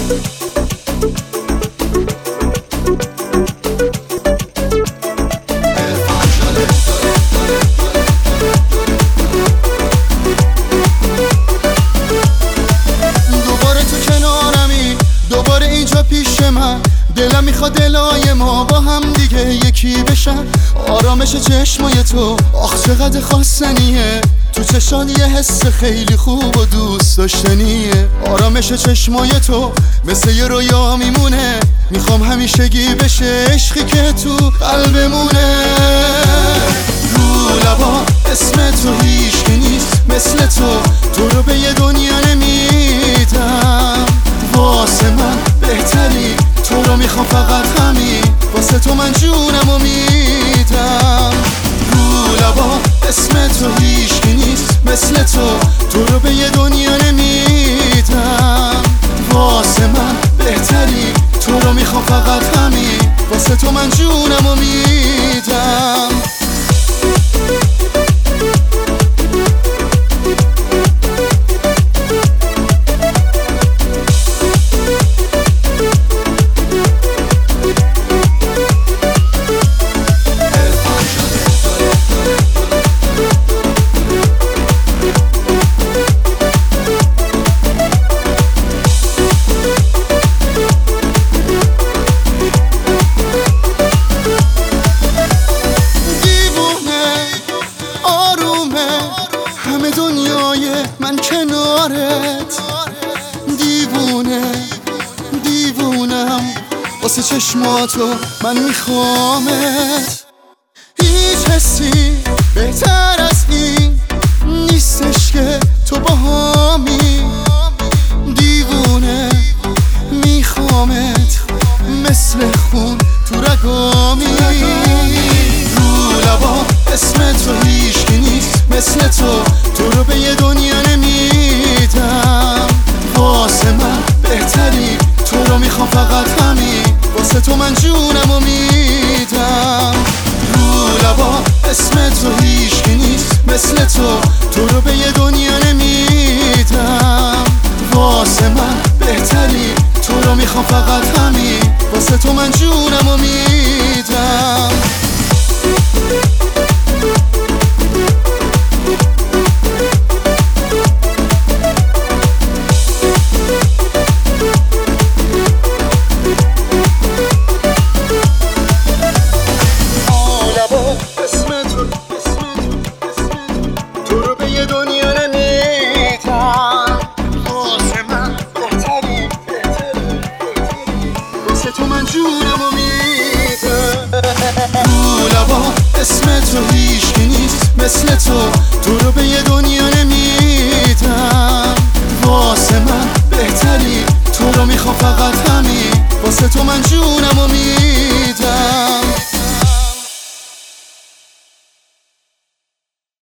پیش من دلم میخواد دلای ما با هم دیگه یکی بشن. آرامش چشمای تو آخ چقدر خواستنیه، تو چشان یه حس خیلی خوب و دوست داشتنیه. آرامش چشمای تو مثل یه رویا میمونه، میخوام همیشگی بشه عشقی که تو قلبمونه. رو لبا اسم تو هیچکی نیست مثل تو رو به یه دنیا نمیدم. واسه من بهتری، تو رو میخوام فقط همین، واسه تو من جونمو میدم. رو لبا اسم تو هیچکی نیست مثل تو رو به یه دنیا نمیدم. واسه من بهتری، تو رو میخوام فقط همین، واسه تو من جونمو میدم. من کنارت دیوونم واسه چشماتو من میخوامت. هیچ حسی بهتر از این نیستش که تو باهامی. دیوونه میخوامت مثل خون تو رگامی. رو لبا اسم تو هیچکی نیست مثل تو رو به یه دنیا نمیدم. واسه من بهتری، تو رو میخوام فقط همین، واسه تو من جونمو میدم. رو لبا اسم تو هیچکی نیست مثل تو رو به یه دنیا نمیدم. واسه من بهتری، تو رو میخوام فقط همین، واسه تو من جونمو میدم. رو لبا اسم تو هیچکی نیست مثل تو رو به یه دنیا نمیدم. واسه من بهتری، تو رو میخوام فقط همین، واسه تو من جونمو میدم.